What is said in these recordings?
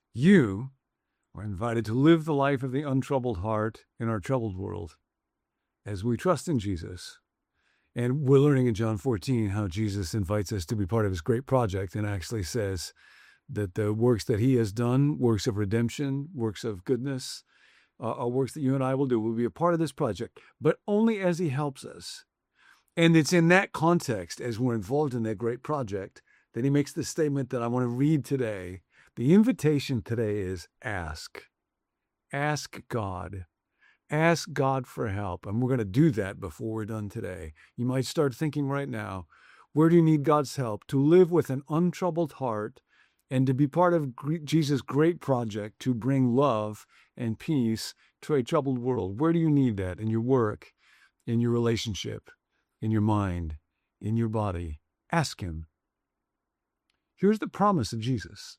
You are invited to live the life of the untroubled heart in our troubled world as we trust in Jesus. And we're learning in John 14 how Jesus invites us to be part of his great project and actually says that the works that he has done, works of redemption, works of goodness, are works that you and I will do. We'll be a part of this project, but only as he helps us. And it's in that context, as we're involved in that great project, that he makes the statement that I want to read today. The invitation today is ask. Ask God. Ask God for help. And we're going to do that before we're done today. You might start thinking right now, where do you need God's help to live with an untroubled heart and to be part of Jesus' great project to bring love and peace to a troubled world? Where do you need that in your work, in your relationship, in your mind, in your body? Ask him. Here's the promise of Jesus.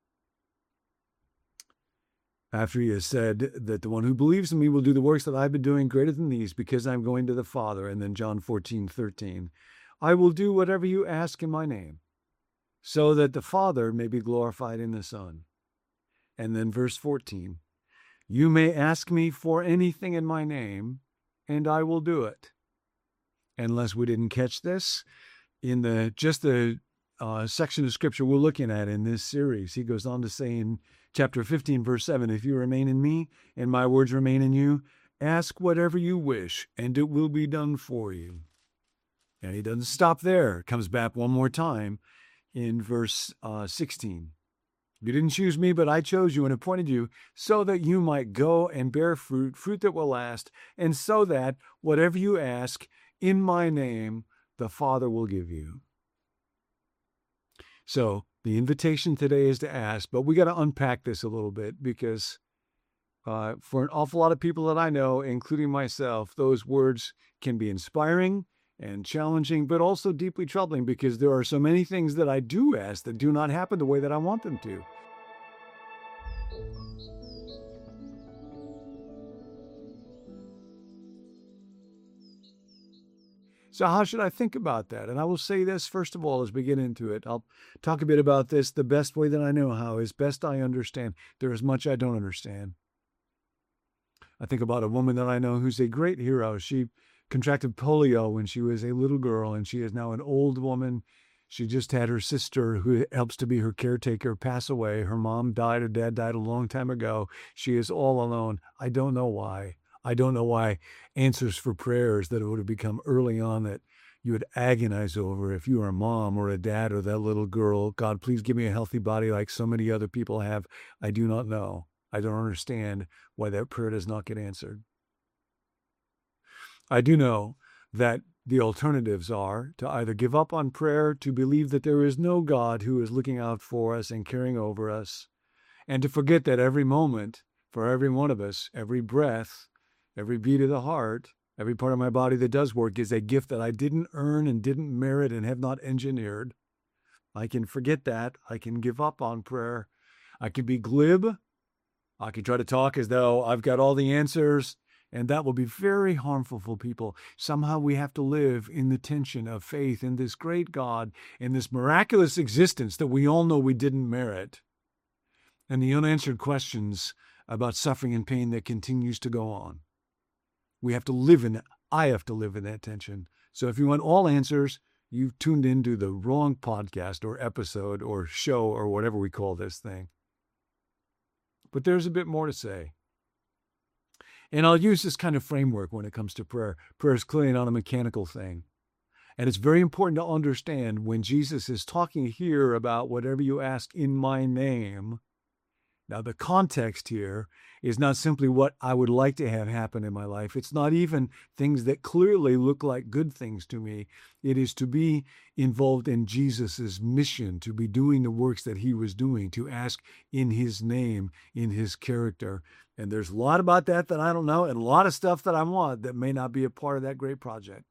After he has said that the one who believes in me will do the works that I've been doing greater than these because I'm going to the Father. And then John 14:13, I will do whatever you ask in my name so that the Father may be glorified in the Son. And then verse 14, you may ask me for anything in my name and I will do it. Unless we didn't catch this in the section of scripture we're looking at in this series, he goes on to say in chapter 15, verse 7, if you remain in me and my words remain in you, ask whatever you wish and it will be done for you. And he doesn't stop there. It comes back one more time in verse 16. You didn't choose me, but I chose you and appointed you so that you might go and bear fruit, fruit that will last, and so that whatever you ask in my name, the Father will give you. So the invitation today is to ask, but we got to unpack this a little bit because for an awful lot of people that I know, including myself, those words can be inspiring and challenging, but also deeply troubling because there are so many things that I do ask that do not happen the way that I want them to. So how should I think about that? And I will say this, first of all, as we get into it. I'll talk a bit about this the best way that I know how, as best I understand. There is much I don't understand. I think about a woman that I know who's a great hero. She contracted polio when she was a little girl, and she is now an old woman. She just had her sister, who helps to be her caretaker, pass away. Her mom died, her dad died a long time ago. She is all alone. I don't know why. I don't know why answers for prayers that would have become early on that you would agonize over if you were a mom or a dad or that little girl. God, please give me a healthy body like so many other people have. I do not know. I don't understand why that prayer does not get answered. I do know that the alternatives are to either give up on prayer, to believe that there is no God who is looking out for us and caring over us, and to forget that every moment, for every one of us, every breath, every beat of the heart, every part of my body that does work is a gift that I didn't earn and didn't merit and have not engineered. I can forget that. I can give up on prayer. I can be glib. I can try to talk as though I've got all the answers, and that will be very harmful for people. Somehow we have to live in the tension of faith in this great God, in this miraculous existence that we all know we didn't merit, and the unanswered questions about suffering and pain that continues to go on. We have to live in that. I have to live in that tension. So if you want all answers, you've tuned into the wrong podcast or episode or show or whatever we call this thing. But there's a bit more to say. And I'll use this kind of framework when it comes to prayer. Prayer is clearly not a mechanical thing. And it's very important to understand when Jesus is talking here about whatever you ask in my name. Now, the context here is not simply what I would like to have happen in my life. It's not even things that clearly look like good things to me. It is to be involved in Jesus's mission, to be doing the works that he was doing, to ask in his name, in his character. And there's a lot about that I don't know, and a lot of stuff that I want that may not be a part of that great project.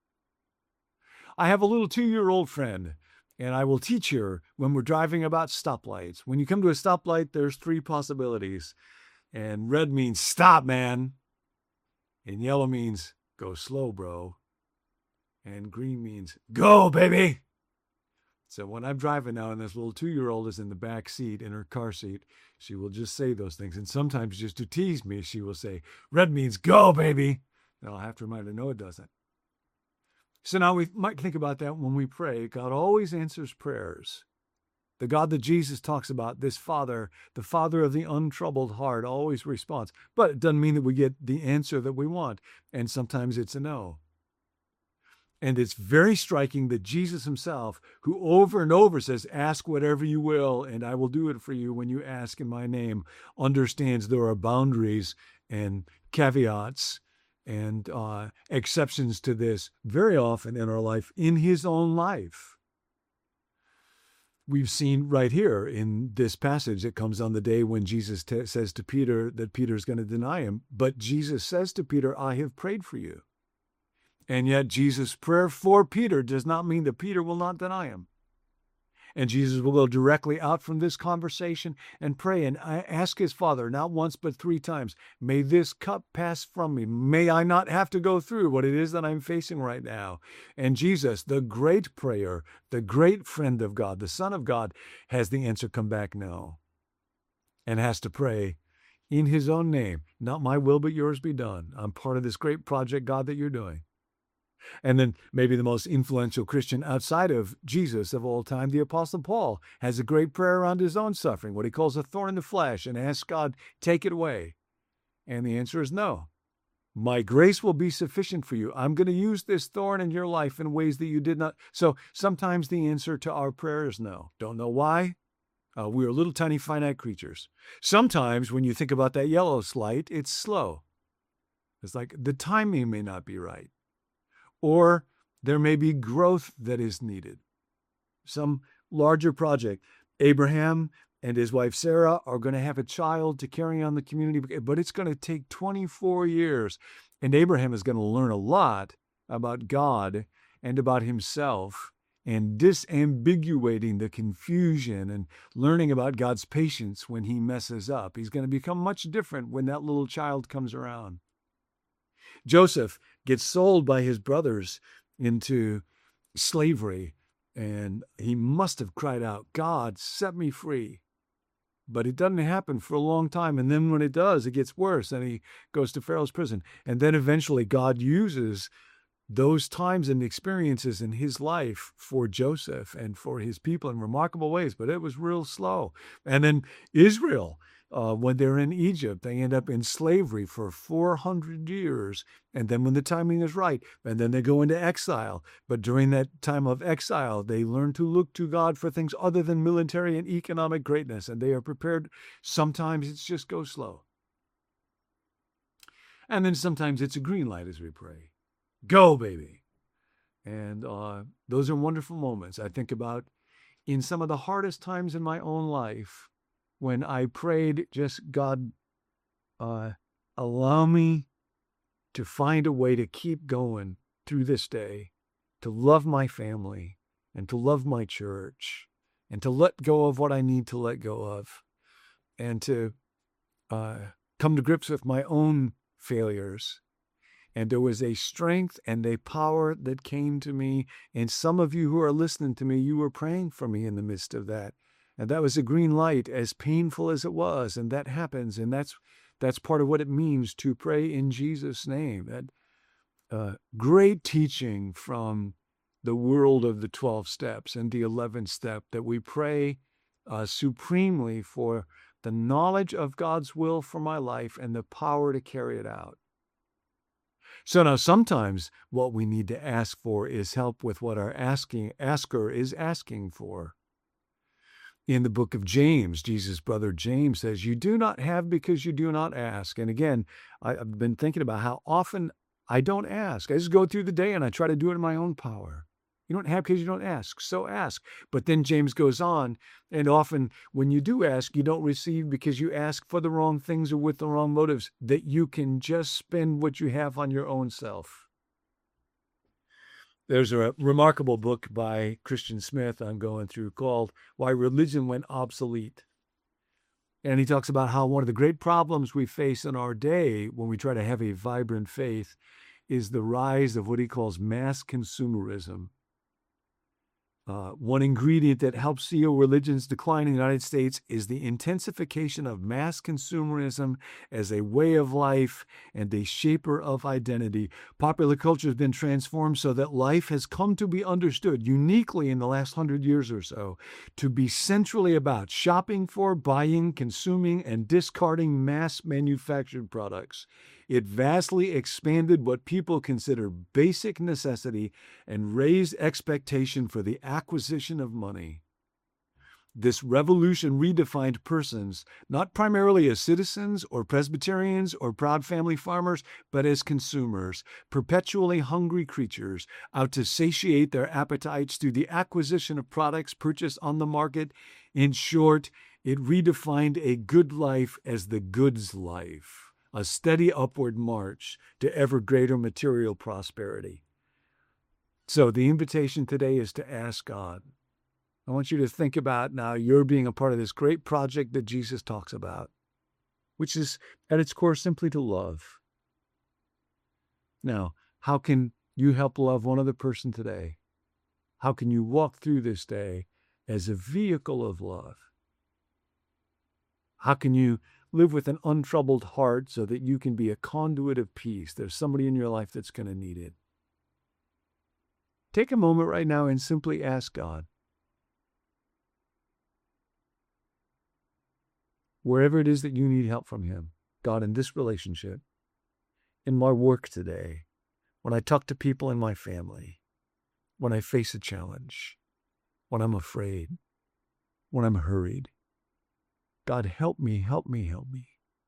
I have a little 2-year-old friend, and I will teach her when we're driving about stoplights. When you come to a stoplight, there's 3 possibilities. And red means stop, man. And yellow means go slow, bro. And green means go, baby. So when I'm driving now and this little 2-year-old is in the back seat in her car seat, she will just say those things. And sometimes just to tease me, she will say, red means go, baby. And I'll have to remind her, no, it doesn't. So now we might think about that when we pray. God always answers prayers. The God that Jesus talks about, this Father, the Father of the untroubled heart, always responds. But it doesn't mean that we get the answer that we want. And sometimes it's a no. And it's very striking that Jesus himself, who over and over says, ask whatever you will, and I will do it for you when you ask in my name, understands there are boundaries and caveats and exceptions to this very often in our life, in his own life. We've seen right here in this passage, it comes on the day when Jesus says to Peter that Peter's going to deny him. But Jesus says to Peter, I have prayed for you. And yet Jesus' prayer for Peter does not mean that Peter will not deny him. And Jesus will go directly out from this conversation and pray and ask his Father, not once but 3 times, may this cup pass from me. May I not have to go through what it is that I'm facing right now. And Jesus, the great prayer, the great friend of God, the Son of God, has the answer come back no. And has to pray in his own name, not my will but yours be done. I'm part of this great project, God, that you're doing. And then maybe the most influential Christian outside of Jesus of all time, the Apostle Paul, has a great prayer around his own suffering, what he calls a thorn in the flesh, and asks God, take it away. And the answer is no. My grace will be sufficient for you. I'm going to use this thorn in your life in ways that you did not. So sometimes the answer to our prayer is no. Don't know why. We are little tiny finite creatures. Sometimes when you think about that yellow light, it's slow. It's like the timing may not be right. Or there may be growth that is needed. Some larger project. Abraham and his wife Sarah are going to have a child to carry on the community, but it's going to take 24 years. And Abraham is going to learn a lot about God and about himself, and disambiguating the confusion and learning about God's patience when he messes up. He's going to become much different when that little child comes around. Joseph gets sold by his brothers into slavery, and he must have cried out, God, set me free. But it doesn't happen for a long time, and then when it does, it gets worse, and he goes to Pharaoh's prison. And then eventually God uses those times and experiences in his life for Joseph and for his people in remarkable ways, but it was real slow. And then Israel, when they're in Egypt, they end up in slavery for 400 years. And then when the timing is right, and then they go into exile. But during that time of exile, they learn to look to God for things other than military and economic greatness. And they are prepared. Sometimes it's just go slow. And then sometimes it's a green light as we pray. Go, baby. And those are wonderful moments. I think about in some of the hardest times in my own life, when I prayed, just God, allow me to find a way to keep going through this day, to love my family and to love my church and to let go of what I need to let go of and to come to grips with my own failures. And there was a strength and a power that came to me. And some of you who are listening to me, you were praying for me in the midst of that. And that was a green light, as painful as it was. And that happens. And that's part of what it means to pray in Jesus' name. That great teaching from the world of the 12 steps and the 11th step, that we pray supremely for the knowledge of God's will for my life and the power to carry it out. So now sometimes what we need to ask for is help with what our asker is asking for. In the book of James, Jesus' brother James says, you do not have because you do not ask. And again, I've been thinking about how often I don't ask. I just go through the day and I try to do it in my own power. You don't have because you don't ask, so ask. But then James goes on, and often when you do ask, you don't receive because you ask for the wrong things or with the wrong motives, that you can just spend what you have on your own self. There's a remarkable book by Christian Smith I'm going through called Why Religion Went Obsolete. And he talks about how one of the great problems we face in our day when we try to have a vibrant faith is the rise of what he calls mass consumerism. One ingredient that helps see religion's decline in the United States is the intensification of mass consumerism as a way of life and a shaper of identity. Popular culture has been transformed so that life has come to be understood uniquely in the last 100 years or so to be centrally about shopping for, buying, consuming, and discarding mass manufactured products. It vastly expanded what people consider basic necessity and raised expectation for the acquisition of money. This revolution redefined persons, not primarily as citizens or Presbyterians or proud family farmers, but as consumers, perpetually hungry creatures, out to satiate their appetites through the acquisition of products purchased on the market. In short, it redefined a good life as the goods life, a steady upward march to ever greater material prosperity. So the invitation today is to ask God. I want you to think about now you're being a part of this great project that Jesus talks about, which is at its core simply to love. Now, how can you help love one other person today? How can you walk through this day as a vehicle of love? How can you live with an untroubled heart so that you can be a conduit of peace? There's somebody in your life that's going to need it. Take a moment right now and simply ask God. Wherever it is that you need help from Him, God, in this relationship, in my work today, when I talk to people in my family, when I face a challenge, when I'm afraid, when I'm hurried, God, help me, help me, help me.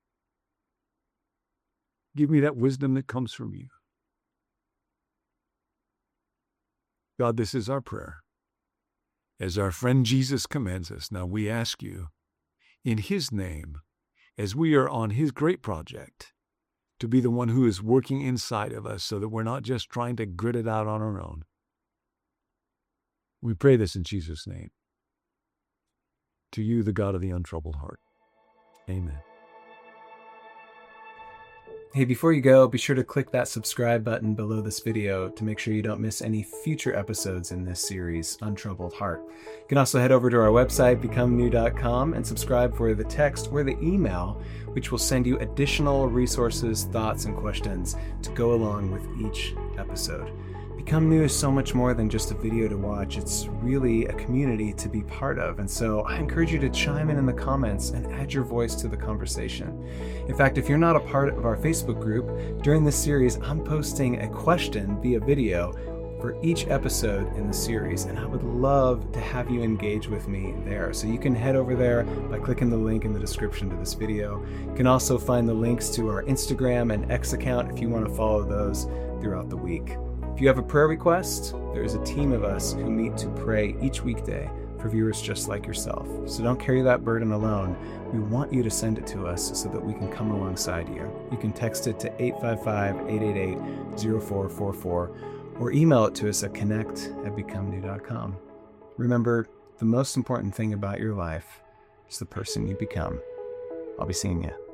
Give me that wisdom that comes from you. God, this is our prayer. As our friend Jesus commands us, now we ask you, in His name, as we are on His great project, to be the one who is working inside of us so that we're not just trying to grit it out on our own. We pray this in Jesus' name. To you, the God of the untroubled heart. Amen. Hey, before you go, be sure to click that subscribe button below this video to make sure you don't miss any future episodes in this series, Untroubled Heart. You can also head over to our website, becomenew.com, and subscribe for the text or the email, which will send you additional resources, thoughts, and questions to go along with each episode. Become New is so much more than just a video to watch. It's really a community to be part of. And so I encourage you to chime in the comments and add your voice to the conversation. In fact, if you're not a part of our Facebook group, during this series, I'm posting a question via video for each episode in the series, and I would love to have you engage with me there. So you can head over there by clicking the link in the description to this video. You can also find the links to our Instagram and X account if you want to follow those throughout the week. If you have a prayer request, there is a team of us who meet to pray each weekday for viewers just like yourself. So don't carry that burden alone. We want you to send it to us so that we can come alongside you. You can text it to 855-888-0444 or email it to us at connect@becomenew.com. Remember, the most important thing about your life is the person you become. I'll be seeing you.